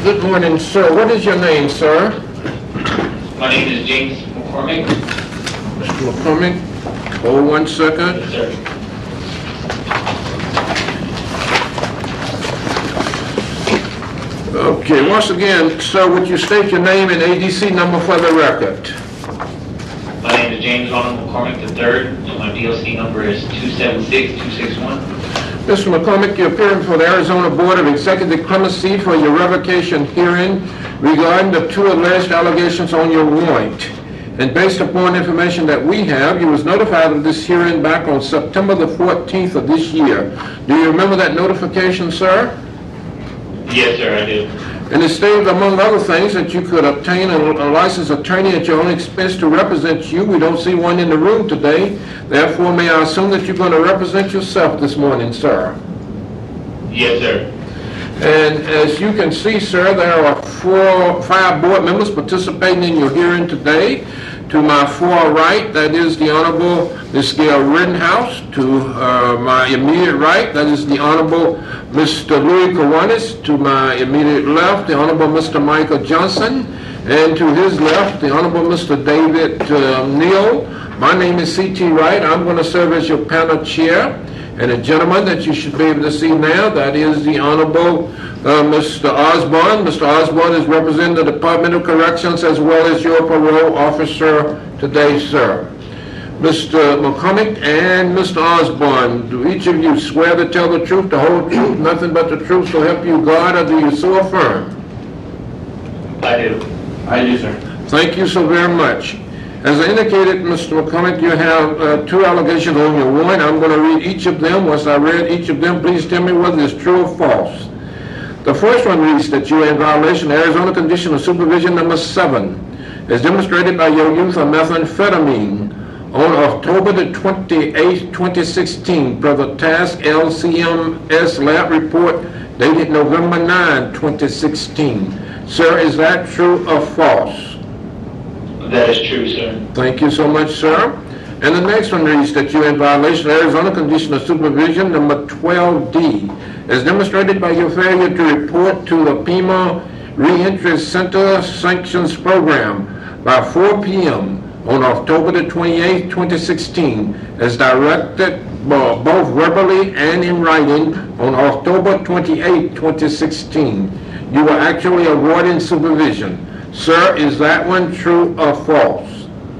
Good morning, sir. What is your name, sir? My name is James McCormick. Mr. McCormick, hold 1 second. Yes, sir. Okay, once again, sir, would you state your name and ADC number for the record? My name is James Ronald McCormick III, and my DLC number is 276261. Mr. McCormick, you're appearing for the Arizona Board of Executive Clemency for your revocation hearing regarding the 2 alleged allegations on your warrant. And based upon information that we have, you was notified of this hearing back on September the 14th of this year. Do you remember that notification, sir? Yes, sir, I do. And it stated, among other things, that you could obtain a licensed attorney at your own expense to represent you. We don't see one in the room today. Therefore, may I assume that you're going to represent yourself this morning, sir? Yes, sir. And as you can see, sir, there are 5 board members participating in your hearing today. To my far right, that is the Honorable Ms. Gail Rittenhouse. To my immediate right, that is the Honorable Mr. Louis Kiwanis. To my immediate left, the Honorable Mr. Michael Johnson. And to his left, the Honorable Mr. David Neal. My name is C.T. Wright. I'm going to serve as your panel chair. And a gentleman that you should be able to see now, that is the Honorable Mr. Osborne. Mr. Osborne is representing the Department of Corrections as well as your parole officer today, sir. Mr. McCormick and Mr. Osborne, do each of you swear to tell the truth, the whole truth, nothing but the truth, so help you God, or do you so affirm? I do. I do, sir. Thank you so very much. As I indicated, Mr. McCormick, you have 2 allegations on your warrant. I'm going to read each of them. Once I read each of them, please tell me whether it's true or false. The first one reads that you are in violation of Arizona Condition of Supervision number 7, as demonstrated by your use of methamphetamine on October the 28th, 2016, per the task LCMS lab report dated November 9, 2016. Sir, is that true or false? That is true, sir. Thank you so much, sir. And the next one reads that you're in violation of Arizona Condition of Supervision number 12D, as demonstrated by your failure to report to the PEMA Reentry Center Sanctions Program by 4 p.m. on October the 28th, 2016, as directed both verbally and in writing on October 28th, 2016. You were actually avoiding supervision. Sir, is that one true or false?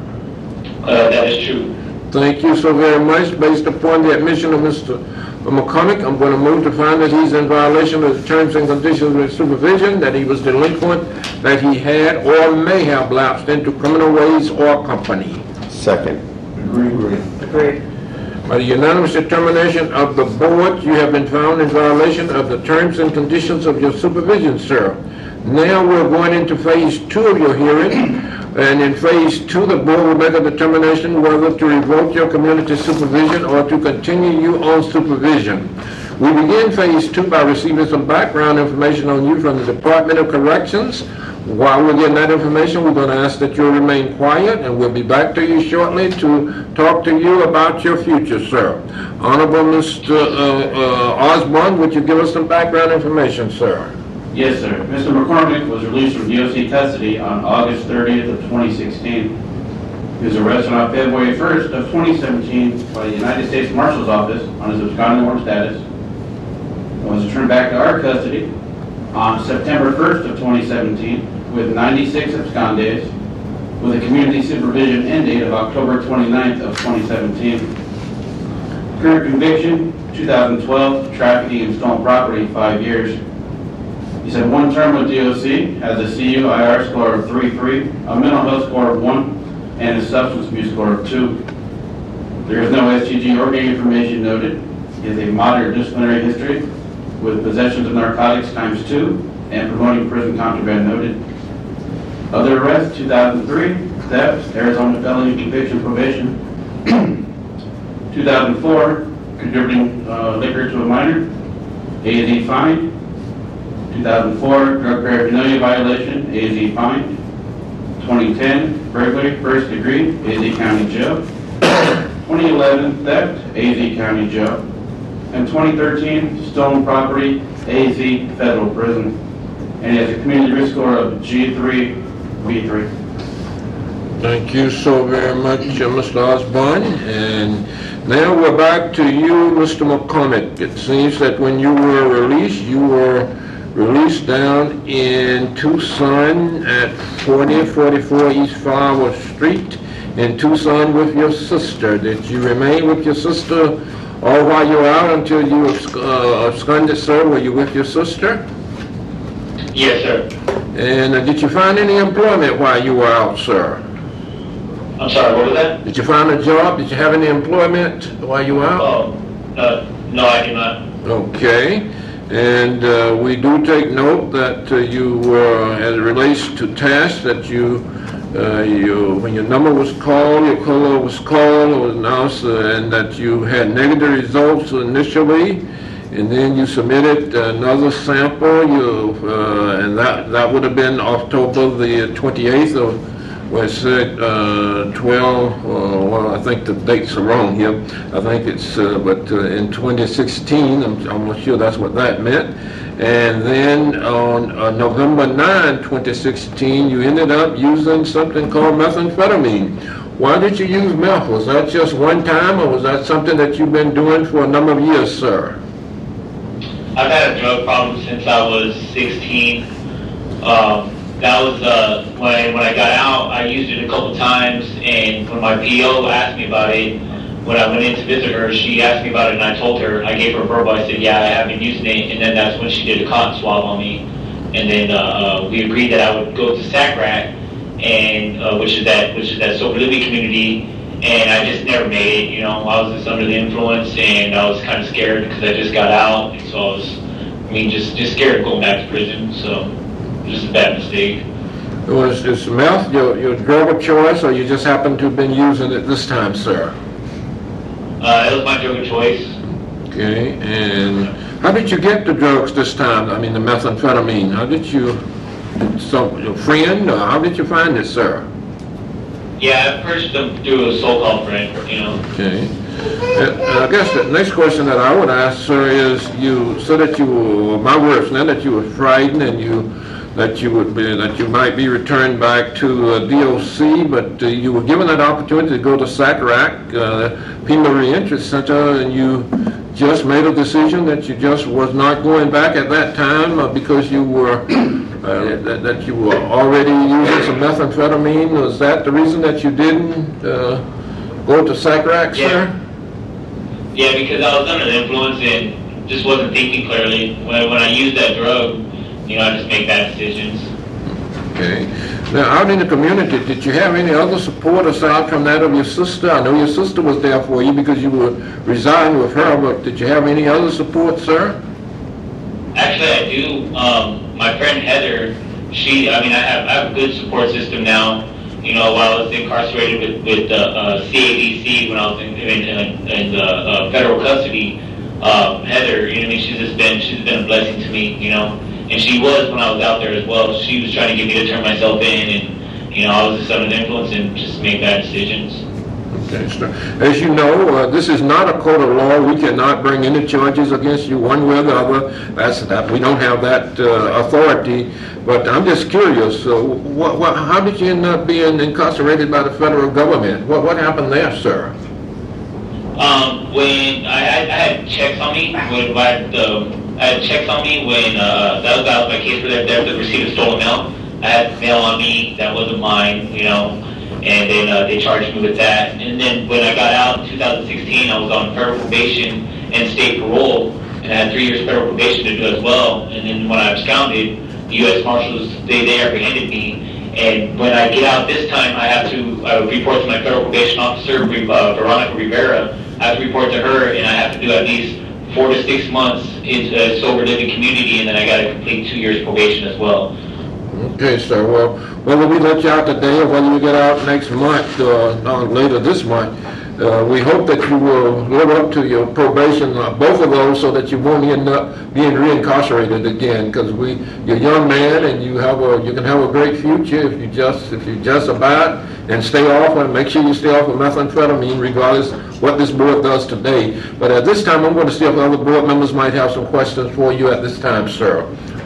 That is true. Thank you so very much. Based upon the admission of Mr. McCormick, I'm going to move to find that he's in violation of the terms and conditions of supervision, that he was delinquent, that he had or may have lapsed into criminal ways or company. Second. Agreed. By the unanimous determination of the board, you have been found in violation of the terms and conditions of your supervision, sir. Now we're going into phase 2 of your hearing, and in phase 2 the board will make a determination whether to revoke your community supervision or to continue you on supervision. We begin phase 2 by receiving some background information on you from the Department of Corrections. While we're getting that information, we're going to ask that you remain quiet, and we'll be back to you shortly to talk to you about your future, sir. Honorable Mr. Osborne, would you give us some background information, sir? Yes, sir. Mr. McCormick was released from DOC custody on August 30th of 2016. He was arrested on February 1st of 2017 by the United States Marshal's Office on his absconding warrant status, and was returned back to our custody on September 1st of 2017 with 96 abscond days, with a community supervision end date of October 29th of 2017. Current conviction, 2012, trafficking in stolen property, 5 years. He said 1 term with DOC, has a CUIR score of 3.3, a mental health score of 1, and a substance abuse score of 2. There is no STG or gang information noted. He has a moderate disciplinary history with possessions of narcotics ×2 and promoting prison contraband noted. Other arrests, 2003, theft, Arizona felony conviction probation. 2004, contributing liquor to a minor, AZ fine. 2004, drug paraphernalia violation, AZ fine. 2010, burglary, 1st degree, AZ County Jail. 2011, theft, AZ County Jail. And 2013, stolen property, AZ Federal Prison. and he has a community risk score of G3B3. Thank you so very much, Mr. Osborne. And now we're back to you, Mr. McCormick. It seems that when you were released down in Tucson at 4044 East Flower Street in Tucson with your sister. Did you remain with your sister all while you were out until you absconded, sir? Were you with your sister? Yes, sir. And did you find any employment while you were out, sir? I'm sorry, what was that? Did you find a job? Did you have any employment while you were out? Oh, no, I did not. Okay. And we do take note that you were, as it relates to tasks, that when your number was called, your caller was called, it was announced, and that you had negative results initially, and then you submitted another sample, and that would have been October the 28th of, well, it said 12, well, I think the dates are wrong here. I think it's, but in 2016, I'm almost sure that's what that meant. And then on November 9, 2016, you ended up using something called methamphetamine. Why did you use meth? Was that just one time, or was that something that you've been doing for a number of years, sir? I've had a drug problem since I was 16. That was when I got out, I used it a couple times, and when my PO asked me about it, when I went in to visit her, she asked me about it, and I told her, I gave her a verbal, I said, yeah, I have been using it, and then that's when she did a cotton swab on me, and then we agreed that I would go to SACRAC, and which is that sober living community, and I just never made it. You know, I was just under the influence, and I was kind of scared because I just got out, and so I was, just scared of going back to prison, so it was just a bad mistake. Is meth your drug of choice, or you just happen to have been using it this time, sir? It was my drug of choice. Okay, and how did you get the drugs this time? I mean, the methamphetamine. How did your friend, or how did you find it, sir? Yeah, I purchased them through a so-called friend, you know. Okay. I guess the next question that I would ask, sir, is you said that you were, my words now, that you were frightened and that you might be returned back to DOC, but you were given that opportunity to go to SACRAC, Pima Reentry Center, and you just made a decision that you just was not going back at that time because you were that you were already using some methamphetamine. Was that the reason that you didn't go to SACRAC, sir? Yeah, because I was under the influence and just wasn't thinking clearly. When I used that drug, you know, I just make bad decisions. Okay. Now, out in the community, did you have any other support aside from that of your sister? I know your sister was there for you because you were residing with her, but did you have any other support, sir? Actually, I do. My friend Heather, I have a good support system now. You know, while I was incarcerated with CADC when I was in federal custody, Heather, you know, she's been a blessing to me, you know. And she was when I was out there as well. She was trying to get me to turn myself in, and you know, I was just under the influence and just made bad decisions. Okay, sir. As you know, this is not a court of law. We cannot bring any charges against you one way or the other. We don't have that authority. But I'm just curious. How did you end up being incarcerated by the federal government? What happened there, sir? When I had checks on me, that was my case for that receipt of stolen mail. I had mail on me that wasn't mine, you know, and then they charged me with that. And then when I got out in 2016, I was on federal probation and state parole, and I had 3 years federal probation to do as well. And then when I absconded, the U.S. Marshals, they apprehended me. And when I get out this time, I would report to my federal probation officer, Veronica Rivera. I have to report to her, and I have to do at least 4 to 6 months in a sober living community, and then I got to complete 2 years probation as well. Okay, sir. Well, whether we let you out today or whether you get out next month or later this month, we hope that you will live up to your probation, both of those, so that you won't end up being reincarcerated again. Because you're a young man, and you can have a great future if you just abide and stay off, and make sure you stay off of methamphetamine, regardless what this board does today. But at this time, I'm going to see if other board members might have some questions for you at this time, sir.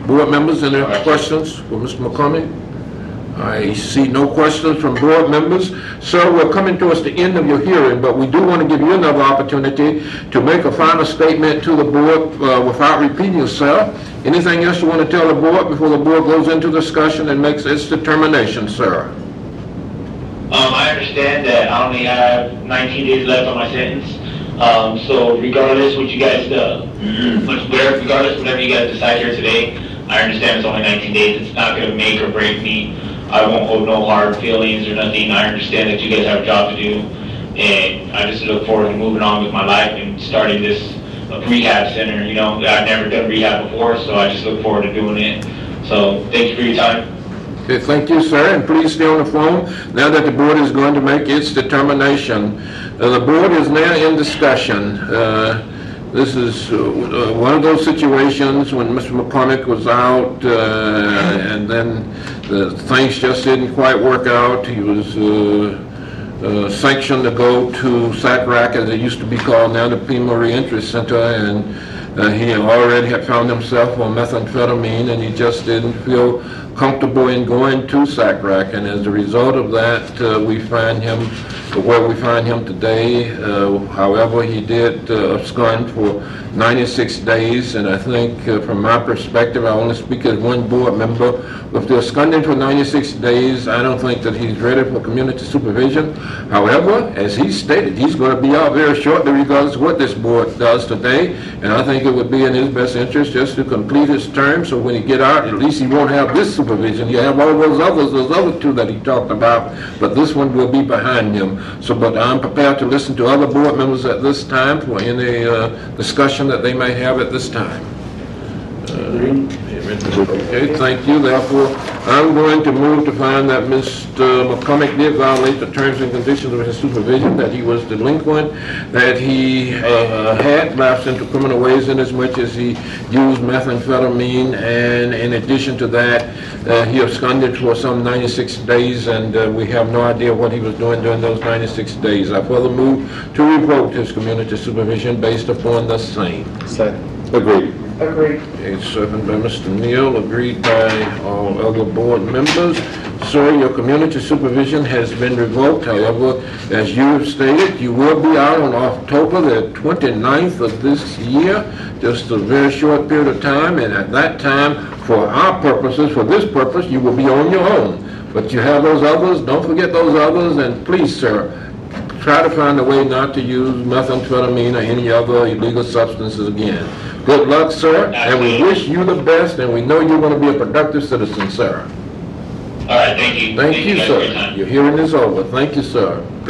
Board members, any questions for Mr. McCormick? I see no questions from board members. Sir, we're coming towards the end of your hearing, but we do want to give you another opportunity to make a final statement to the board without repeating yourself. Anything else you want to tell the board before the board goes into discussion and makes its determination, sir? I understand that I only have 19 days left on my sentence. So regardless what you guys, regardless whatever you guys decide here today, I understand it's only 19 days. It's not going to make or break me. I won't hold no hard feelings or nothing. I understand that you guys have a job to do, and I just look forward to moving on with my life and starting this rehab center. You know, I've never done rehab before, so I just look forward to doing it. So thank you for your time. Okay, thank you, sir, and please stay on the phone now that the board is going to make its determination. The board is now in discussion. This is one of those situations when Mr. McCormick was out and then things just didn't quite work out. He was sanctioned to go to SACRAC, as it used to be called, now the Pima Reentry Center, and he already had found himself on methamphetamine, and he just didn't feel comfortable in going to SACRAC, and as a result of that, we find him where we find him today. However, he did abscond for 96 days, and I think from my perspective, I only speak as one board member. With the absconding for 96 days, I don't think that he's ready for community supervision. However, as he stated, he's going to be out very shortly regardless of what this board does today, and I think it would be in his best interest just to complete his term, so when he get out, at least he won't have this supervision. You have all those other two that he talked about, but this one will be behind him. So, but I'm prepared to listen to other board members at this time for any discussion that they may have at this time. Okay, thank you. Therefore, I'm going to move to find that Mr. McCormick did violate the terms and conditions of his supervision, that he was delinquent, that he had lapsed into criminal ways in as much as he used methamphetamine, and in addition to that, he absconded for some 96 days, and we have no idea what he was doing during those 96 days. I further move to revoke his community supervision based upon the same. Second. Agreed. Agreed. Okay, second by Mr. Neal, agreed by all other board members. Sir, your community supervision has been revoked. However, as you have stated, you will be out on October the 29th of this year, just a very short period of time, and at that time, for our purposes, for this purpose, you will be on your own. But you have those others, don't forget those others, and please, sir, try to find a way not to use methamphetamine or any other illegal substances again. Good luck, sir, and we wish you the best, and we know you're going to be a productive citizen, sir. All right, thank you. Thank you, guys for your sir. time. Your hearing is over. Thank you, sir.